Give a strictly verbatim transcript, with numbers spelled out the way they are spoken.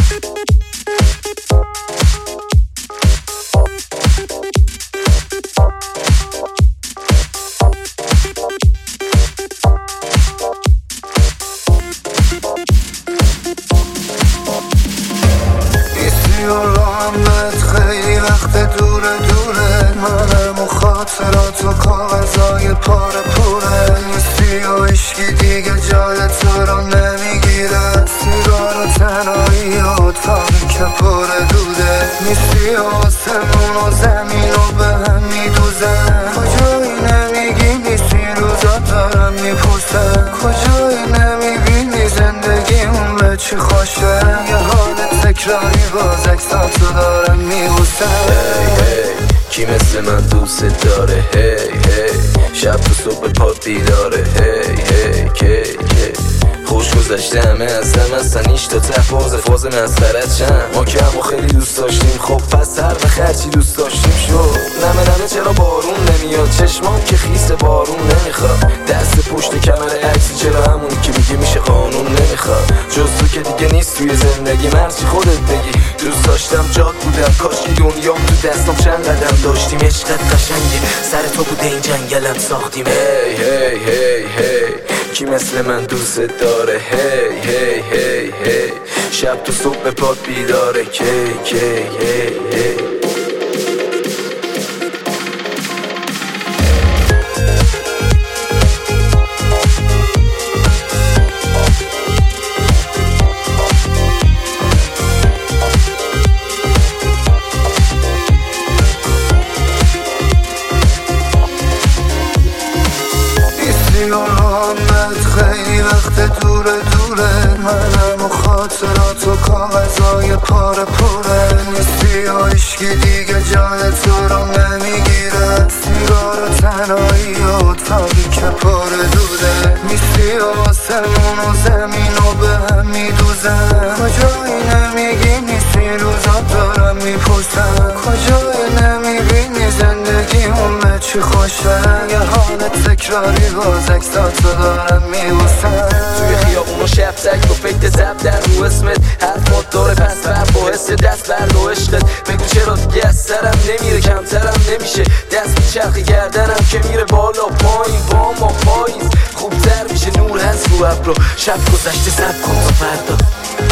خیلی وقت دوره دوره منم و خاطرات و کاغذای پاره پوره نیستی و عشقی دیگه جای تو رو نمیگیره سیگار و تنهایی و اتاقی که پره دوده نیستی و آسمون و زمین و به هم میدوزه کجایی نمیگی نیستی روزا دارم میپوسه کجایی نمیبینی زندگیمون به چی خوشه یه حال تکراری باز اکساتو دارم میبوسه هی هی کی مثل من دوست داره هی هی شب تو صبح پات بیداره هی هی کی کی خوش گذشته همه از هم هستن ایش تا ته باز فاز مسخرت چند ما که همو خیلی دوست داشتیم خب پس هر بخرچی دوست داشتیم شد نمه نمه چرا بارون نمیاد چشمام که خیس بارون نمیخواد دست پشت کمر عکسی چرا همونی که میگه میشه قانون نمیخواد جز تو که دیگه نیست توی زندگی مرچی خودت بگی دوست داشتم جاد بودم کاش که دنیام تو دستم چند قدم داشتیم عشقت قشنگه سر تو بوده این جنگلم ساختیم هی هی هی هی کی مثل من دوست داره هی هی هی هی شب تو صبح پات بیداره کی کی هی هی خیلی وقت دوره دوره منم و خاطرات و کاغذای پاره پوره نیستی و عشقی دیگه جای تو رو نمیگیره سیگار و تنهایی و اتاقی که پاره دوده نیستی و آسمون و زمین و به هم میدوزه کجایی نمیگی نیستی روزا دارم میپوسم کجایی نمیبینی زندگیمون به چی خوشه یه حال تکراری باز اکساتو دارم میبوسم توی خیابون و شب تک با فکر زب در رو اسمت حرفات داره پس بر با حس دست بر رو عشقت بگو چرا دیگه از سرم نمیره کمترم نمیشه دست میچرخی گردنم که میره بالا پایین با ما پاییز خوبتر میشه نور هست رو ابرو شب گذشته سب کن تا فردا